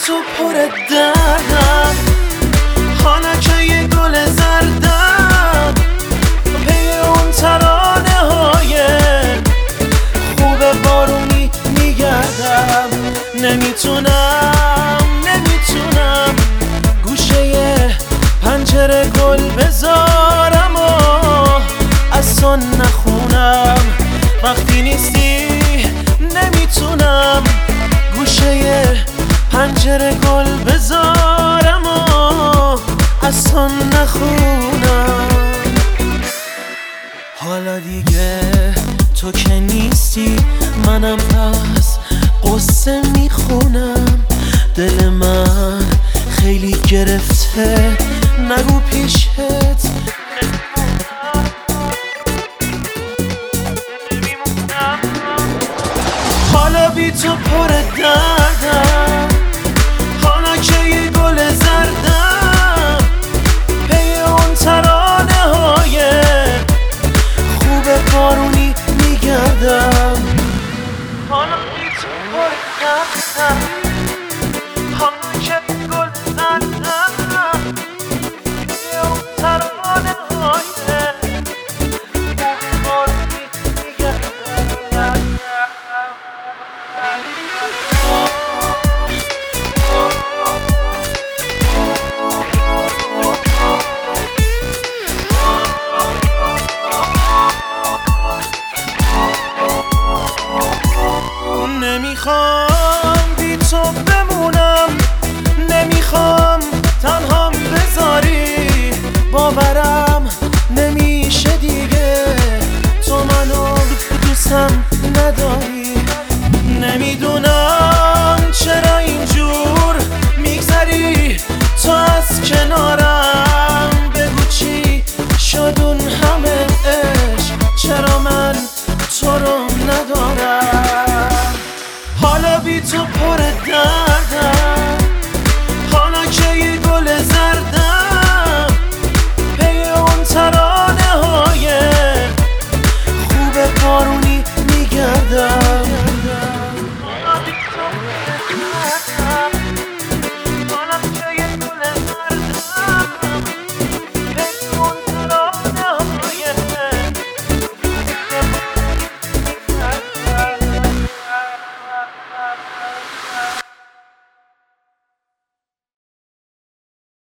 تو پر دردم، حالا که یه گل زردم پی اون ترانه های خوب بارونی میگردم. نمیتونم گوشه پنجره گل بذارم و از تو نخونم وقتی نیستی. نمیتونم گوشه پنجره گل بذارم و از تو نخونم. حالا دیگه تو که نیستی منم پس قصه میخونم. دل من خیلی گرفته نگو پیشت حالا بی تو پر دردم،